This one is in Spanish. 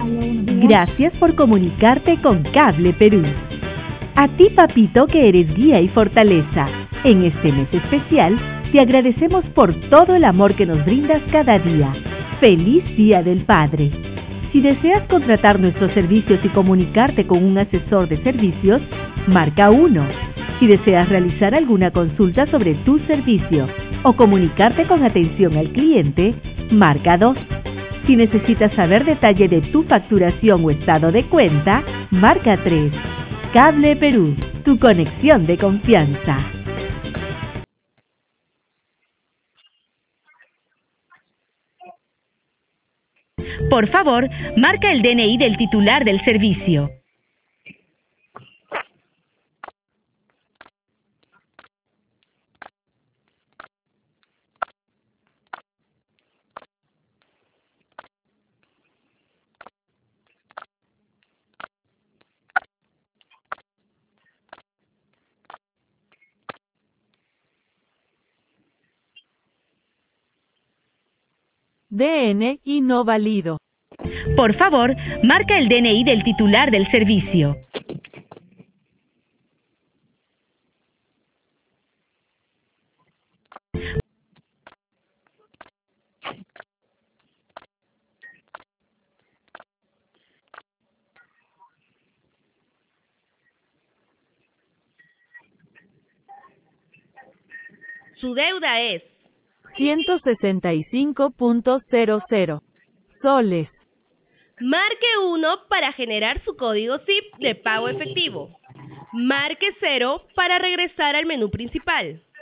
Gracias por comunicarte con Cable Perú. A ti, papito, que eres guía y fortaleza, en este mes especial, te agradecemos por todo el amor que nos brindas cada día. ¡Feliz Día del Padre! Si deseas contratar nuestros servicios y comunicarte con un asesor de servicios, marca 1. Si deseas realizar alguna consulta sobre tu servicio o comunicarte con atención al cliente, marca 2. Si necesitas saber detalle de tu facturación o estado de cuenta, marca 3. Cable Perú, tu conexión de confianza. Por favor, marca el DNI del titular del servicio. DNI no válido. Por favor, marca el DNI del titular del servicio. Su deuda es 165.00 soles. Marque 1 para generar su código SIP de pago efectivo. Marque 0 para regresar al menú principal.